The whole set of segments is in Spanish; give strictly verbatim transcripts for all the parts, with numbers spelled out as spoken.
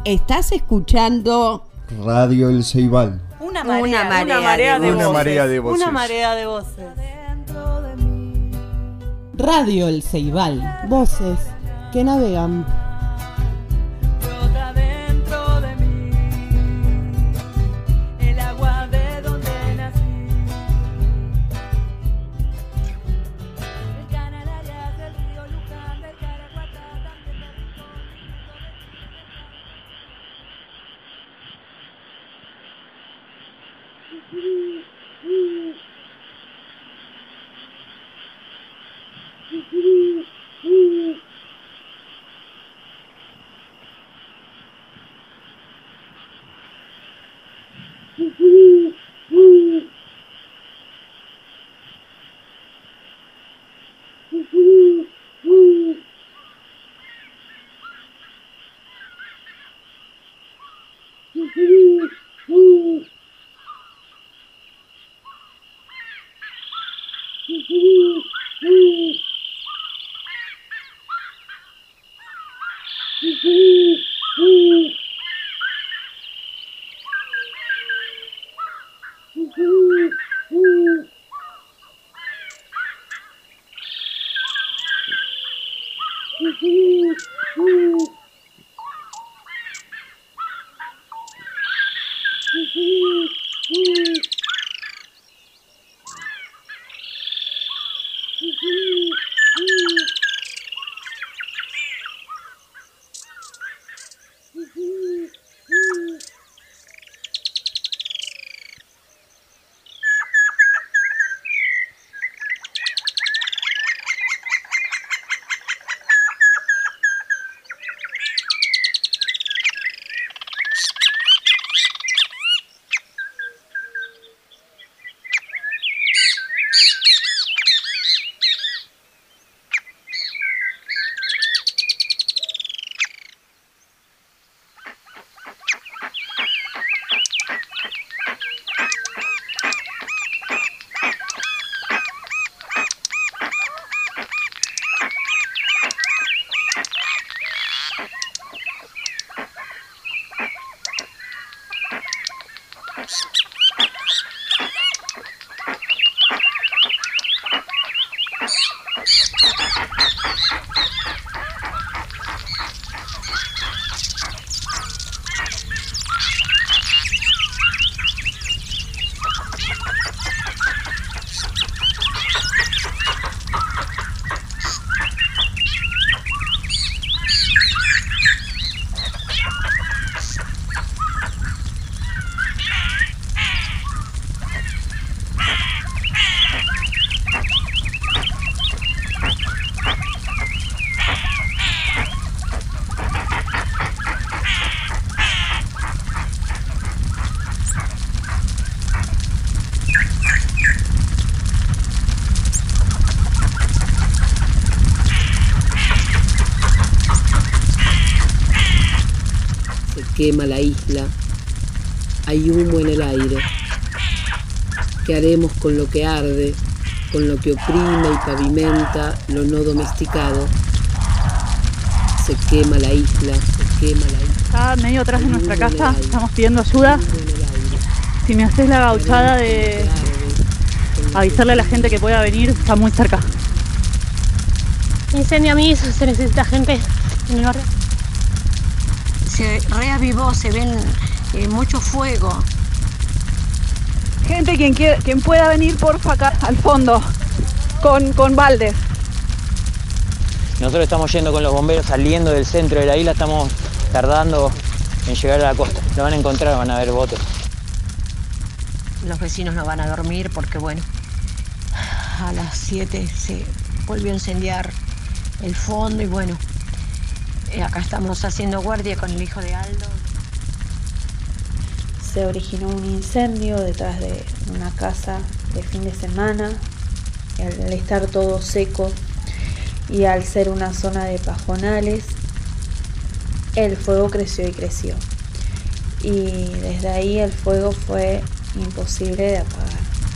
Estás escuchando Radio El Ceibal. Una marea, una marea, una marea, de, de, una voces. marea de voces. Una marea de voces. Radio El Ceibal. Voces que navegan. Brota dentro de mí el agua de donde nací. Del Canarias, del río Luján, del Caraguatá, también del Quema la isla, hay humo en el aire. ¿Qué haremos con lo que arde, con lo que oprime y pavimenta lo no domesticado? Se quema la isla, se quema la isla. Está medio atrás de nuestra casa, estamos pidiendo ayuda. Si me haces la gauchada de avisarle a la gente que pueda venir, está muy cerca. Incendio aviso, se necesita gente en el barrio. Se reavivó, se ven eh, mucho fuego. Gente, quien quiera, quien pueda venir, porfa, acá al fondo, con, con baldes. Nosotros estamos yendo con los bomberos, saliendo del centro de la isla, estamos tardando en llegar a la costa. Lo van a encontrar, van a ver botes. Los vecinos no van a dormir porque, bueno, a las siete se volvió a incendiar el fondo y, bueno, eh, acá estamos haciendo guardia con el hijo de Aldo. Se originó un incendio detrás de una casa de fin de semana. Al estar todo seco y al ser una zona de pajonales, el fuego creció y creció. Y desde ahí el fuego fue imposible de apagar.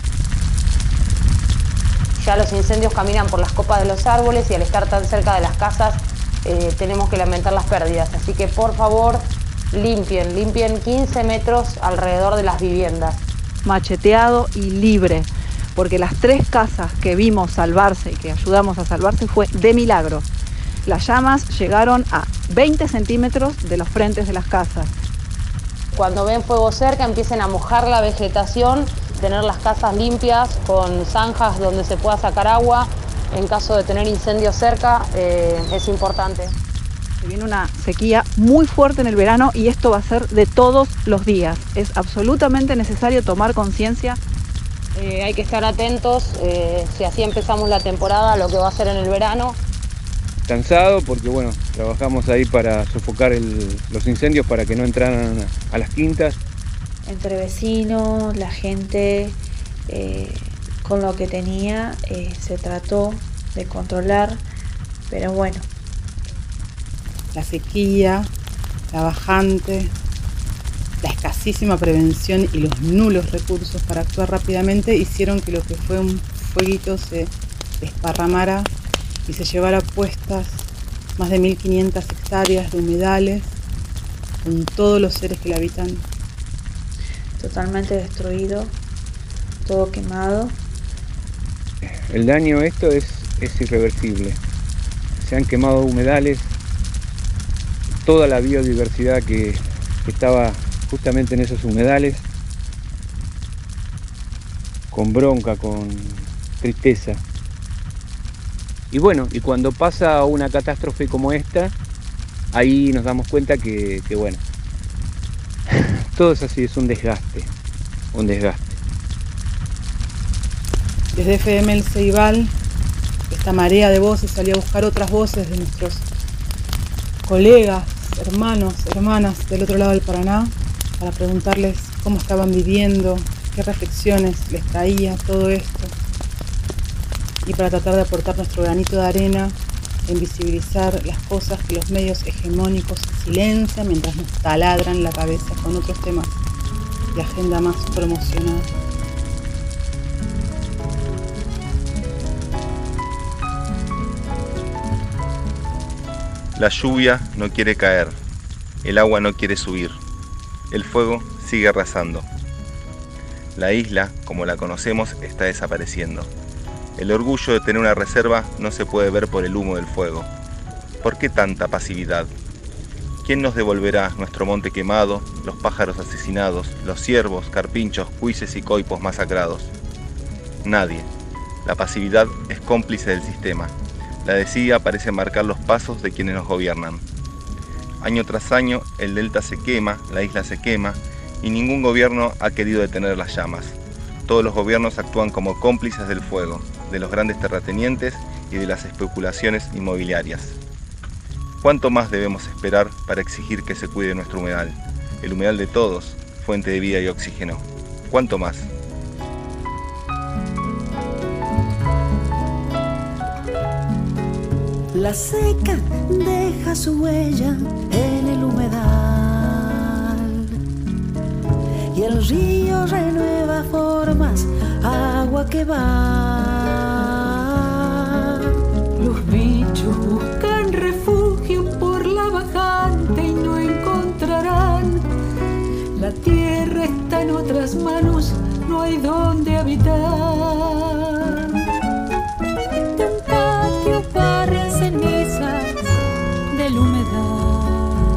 Ya los incendios caminan por las copas de los árboles y al estar tan cerca de las casas eh, tenemos que lamentar las pérdidas. Así que por favor, limpien, limpien quince metros alrededor de las viviendas. Macheteado y libre, porque las tres casas que vimos salvarse y que ayudamos a salvarse fue de milagro. Las llamas llegaron a veinte centímetros de los frentes de las casas. Cuando ven fuego cerca empiecen a mojar la vegetación, tener las casas limpias con zanjas donde se pueda sacar agua. En caso de tener incendios cerca eh, es importante. Se viene una sequía muy fuerte en el verano y esto va a ser de todos los días. Es absolutamente necesario tomar conciencia. Eh, hay que estar atentos, eh, si así empezamos la temporada, lo que va a ser en el verano. Cansado porque bueno, trabajamos ahí para sofocar el, los incendios para que no entraran a, a las quintas. Entre vecinos, la gente, eh, con lo que tenía, eh, se trató de controlar, pero bueno. La sequía, la bajante, la escasísima prevención y los nulos recursos para actuar rápidamente hicieron que lo que fue un fueguito se desparramara y se llevara puestas más de mil quinientas hectáreas de humedales con todos los seres que la habitan. Totalmente destruido, todo quemado. El daño esto es, es irreversible. Se han quemado humedales, toda la biodiversidad que, que estaba justamente en esos humedales, con bronca, con tristeza. Y bueno, y cuando pasa una catástrofe como esta, ahí nos damos cuenta que, que bueno, todo es así, es un desgaste, un desgaste. Desde F M El Ceibal, esta marea de voces salió a buscar otras voces de nuestros colegas, hermanos, hermanas del otro lado del Paraná, para preguntarles cómo estaban viviendo, qué reflexiones les traía todo esto, y para tratar de aportar nuestro granito de arena en visibilizar las cosas que los medios hegemónicos silencian mientras nos taladran la cabeza con otros temas de agenda más promocionada. La lluvia no quiere caer, el agua no quiere subir, el fuego sigue arrasando. La isla, como la conocemos, está desapareciendo. El orgullo de tener una reserva no se puede ver por el humo del fuego. ¿Por qué tanta pasividad? ¿Quién nos devolverá nuestro monte quemado, los pájaros asesinados, los ciervos, carpinchos, cuises y coipos masacrados? Nadie. La pasividad es cómplice del sistema. La desidia parece marcar los pasos de quienes nos gobiernan. Año tras año, el delta se quema, la isla se quema, y ningún gobierno ha querido detener las llamas. Todos los gobiernos actúan como cómplices del fuego, de los grandes terratenientes y de las especulaciones inmobiliarias. ¿Cuánto más debemos esperar para exigir que se cuide nuestro humedal? El humedal de todos, fuente de vida y oxígeno. ¿Cuánto más? La seca deja su huella en el humedal y el río renueva formas, agua que va. Los bichos buscan refugio por la bajante y no encontrarán. La tierra está en otras manos, no hay donde habitar. Del humedal,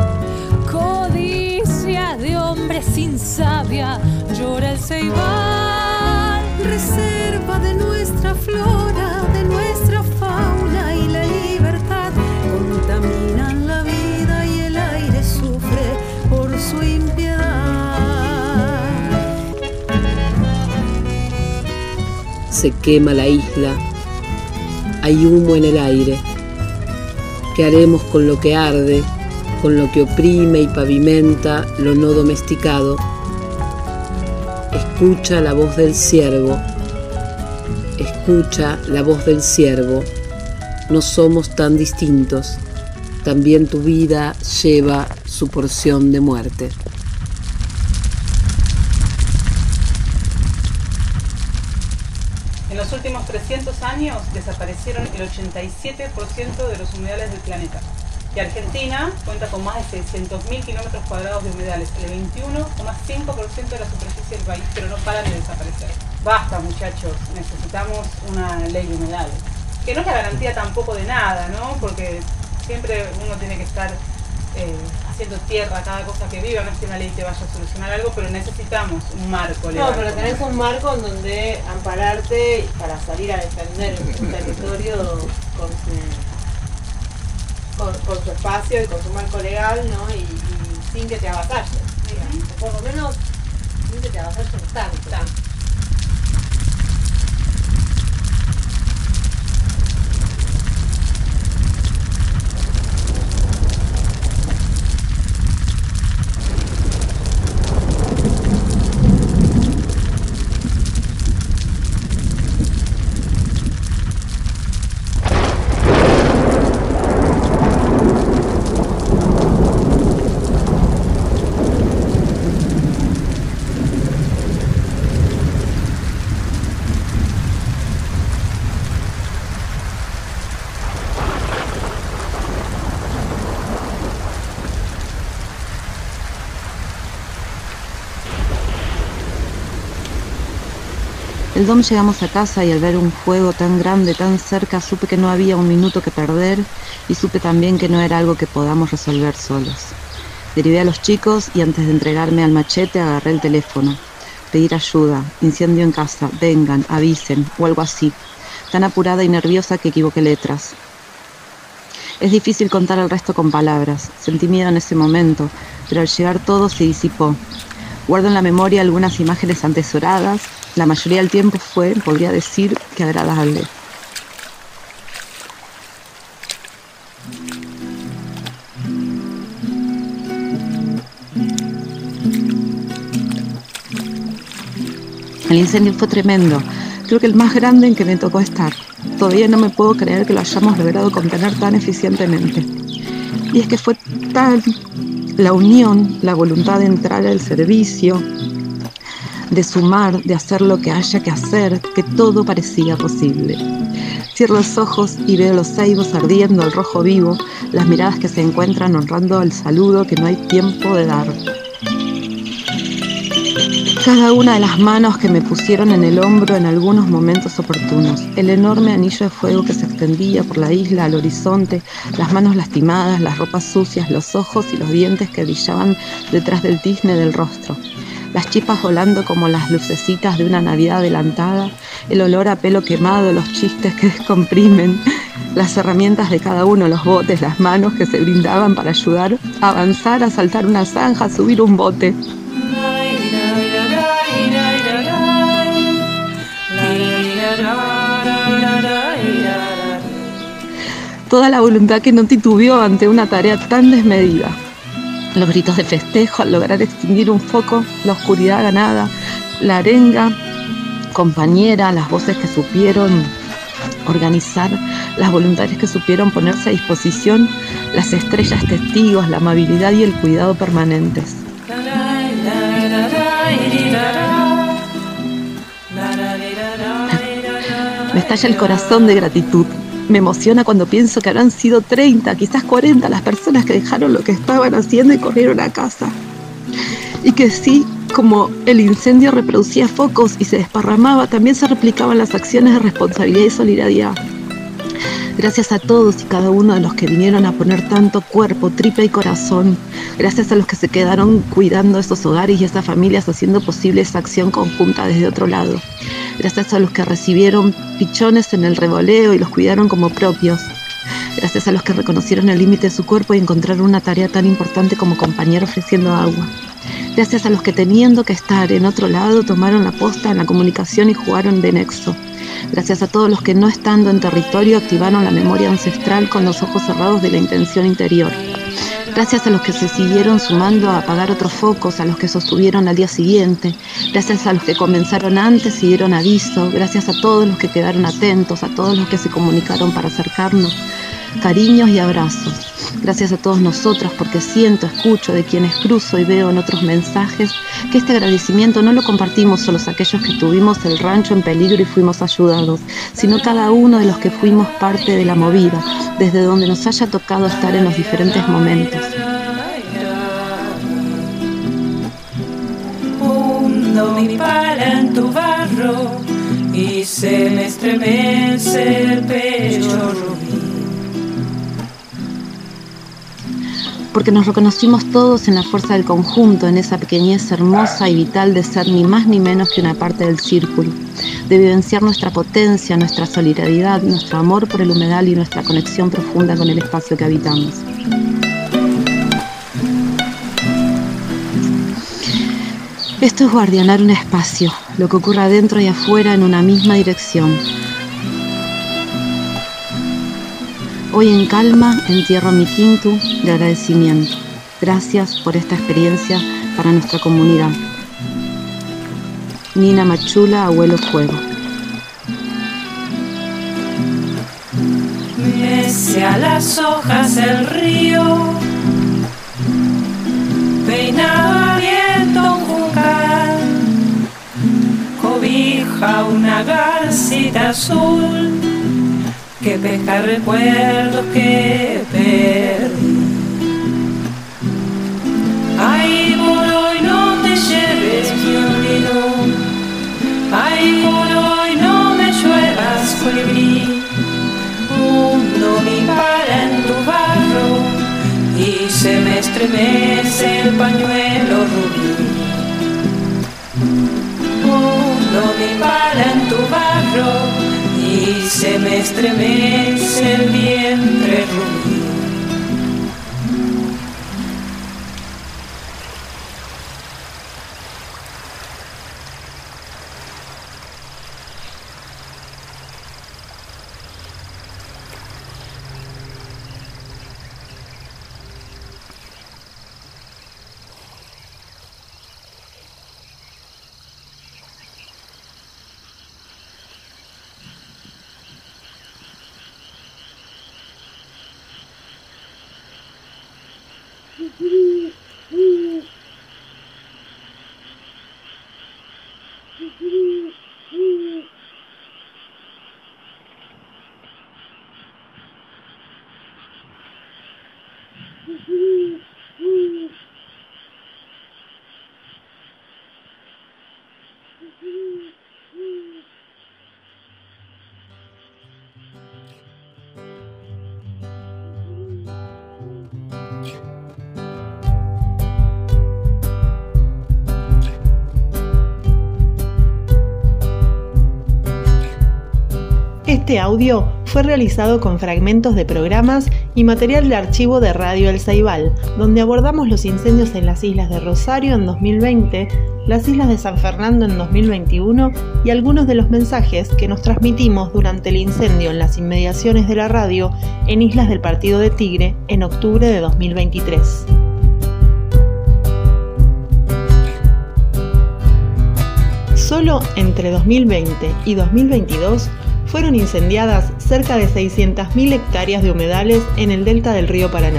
codicia de hombre sin savia, llora el ceibal, reserva de nuestra flora, de nuestra fauna y la libertad, contaminan la vida y el aire sufre por su impiedad. Se quema la isla, hay humo en el aire. ¿Qué haremos con lo que arde, con lo que oprime y pavimenta lo no domesticado? Escucha la voz del ciervo, escucha la voz del ciervo. No somos tan distintos, también tu vida lleva su porción de muerte. En los últimos trescientos años desaparecieron el ochenta y siete por ciento de los humedales del planeta. que Argentina cuenta con más de seiscientos mil kilómetros cuadrados de humedales, el veintiuno coma cinco por ciento de la superficie del país, pero no paran de desaparecer. Basta, muchachos, necesitamos una ley de humedales, que no es la garantía tampoco de nada, ¿no? Porque siempre uno tiene que estar eh, haciendo tierra a cada cosa que viva, no es que una ley te vaya a solucionar algo, pero necesitamos un marco legal. No, pero tenés un marco en donde ampararte para salir a defender un territorio con su, con, con su espacio y con su marco legal, ¿no? Y, y sin que te avasalles, digamos. Uh-huh. Por lo menos sin que te avasalles tanto. tanto. El Dom llegamos a casa y al ver un fuego tan grande, tan cerca, supe que no había un minuto que perder y supe también que no era algo que podamos resolver solos. Derivé a los chicos y antes de entregarme al machete agarré el teléfono. Pedir ayuda, incendio en casa, vengan, avisen o algo así. Tan apurada y nerviosa que equivoqué letras. Es difícil contar el resto con palabras. Sentí miedo en ese momento, pero al llegar todo se disipó. Guardo en la memoria algunas imágenes atesoradas. La mayoría del tiempo fue, podría decir, que agradable. El incendio fue tremendo, creo que el más grande en que me tocó estar. Todavía no me puedo creer que lo hayamos logrado contener tan eficientemente. Y es que fue tal la unión, la voluntad de entrar al servicio, de sumar, de hacer lo que haya que hacer, que todo parecía posible. Cierro los ojos y veo los ceibos ardiendo al rojo vivo, las miradas que se encuentran honrando el saludo que no hay tiempo de dar. Cada una de las manos que me pusieron en el hombro en algunos momentos oportunos, el enorme anillo de fuego que se extendía por la isla al horizonte, las manos lastimadas, las ropas sucias, los ojos y los dientes que brillaban detrás del tizne del rostro. Las chispas volando como las lucecitas de una Navidad adelantada, el olor a pelo quemado, los chistes que descomprimen, las herramientas de cada uno, los botes, las manos que se brindaban para ayudar a avanzar, a saltar una zanja, a subir un bote. Toda la voluntad que no titubeó ante una tarea tan desmedida. Los gritos de festejo al lograr extinguir un foco, la oscuridad ganada, la arenga compañera, las voces que supieron organizar, las voluntarias que supieron ponerse a disposición, las estrellas testigos, la amabilidad y el cuidado permanentes. Me estalla el corazón de gratitud. Me emociona cuando pienso que habrán sido treinta, quizás cuarenta las personas que dejaron lo que estaban haciendo y corrieron a casa. Y que sí, como el incendio reproducía focos y se desparramaba, también se replicaban las acciones de responsabilidad y solidaridad. Gracias a todos y cada uno de los que vinieron a poner tanto cuerpo, tripa y corazón. Gracias a los que se quedaron cuidando esos hogares y esas familias, haciendo posible esa acción conjunta desde otro lado. Gracias a los que recibieron pichones en el revoleo y los cuidaron como propios. Gracias a los que reconocieron el límite de su cuerpo y encontraron una tarea tan importante como compañero ofreciendo agua. Gracias a los que teniendo que estar en otro lado tomaron la posta en la comunicación y jugaron de nexo. Gracias a todos los que no estando en territorio activaron la memoria ancestral con los ojos cerrados de la intención interior. Gracias a los que se siguieron sumando a apagar otros focos, a los que sostuvieron al día siguiente. Gracias a los que comenzaron antes y dieron aviso. Gracias a todos los que quedaron atentos, a todos los que se comunicaron para acercarnos. Cariños y abrazos. Gracias a todos nosotros porque siento, escucho de quienes cruzo y veo en otros mensajes que este agradecimiento no lo compartimos solo aquellos que tuvimos el rancho en peligro y fuimos ayudados, sino cada uno de los que fuimos parte de la movida, desde donde nos haya tocado estar en los diferentes momentos. Hundo mi pala en tu barro y se me estremece el pecho rubí. Porque nos reconocimos todos en la fuerza del conjunto, en esa pequeñez hermosa y vital de ser ni más ni menos que una parte del círculo, de vivenciar nuestra potencia, nuestra solidaridad, nuestro amor por el humedal y nuestra conexión profunda con el espacio que habitamos. Esto es guardianar un espacio, lo que ocurre adentro y afuera en una misma dirección. Hoy en calma entierro mi quintu de agradecimiento. Gracias por esta experiencia para nuestra comunidad. Nina Machula, abuelo fuego. Mece a las hojas el río, peinado a viento un juncal, cobija una garcita azul que pesca recuerdos que perdí. Ay, por hoy no te lleves mi olvido, ay, por hoy no me lluevas colibrí. Hundo mi pala en tu barro y se me estremece el pañuelo rubí. Hundo mi pala en tu barro y se me estremece el vientre rubí. Este audio fue realizado con fragmentos de programas y material de archivo de Radio El Ceibal, donde abordamos los incendios en las islas de Rosario en dos mil veinte, las islas de San Fernando en dos mil veintiuno y algunos de los mensajes que nos transmitimos durante el incendio en las inmediaciones de la radio en Islas del Partido de Tigre en octubre de dos mil veintitrés. Solo entre dos mil veinte y dos mil veintidós fueron incendiadas cerca de seiscientas mil hectáreas de humedales en el delta del río Paraná.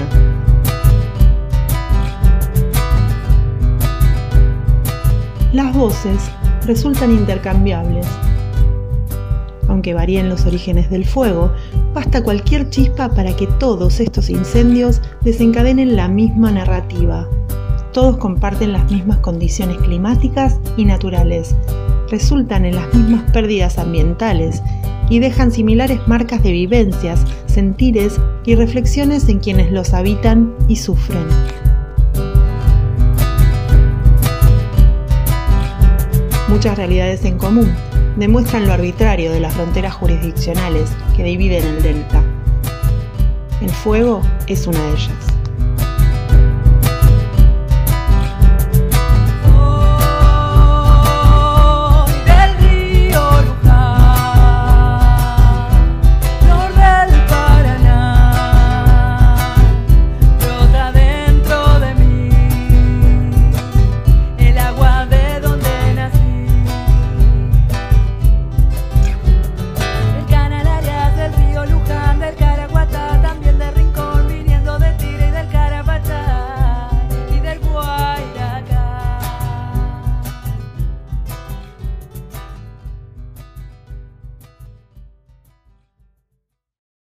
Las voces resultan intercambiables. Aunque varíen los orígenes del fuego, basta cualquier chispa para que todos estos incendios desencadenen la misma narrativa. Todos comparten las mismas condiciones climáticas y naturales, resultan en las mismas pérdidas ambientales y dejan similares marcas de vivencias, sentires y reflexiones en quienes los habitan y sufren. Muchas realidades en común demuestran lo arbitrario de las fronteras jurisdiccionales que dividen el delta. El fuego es una de ellas.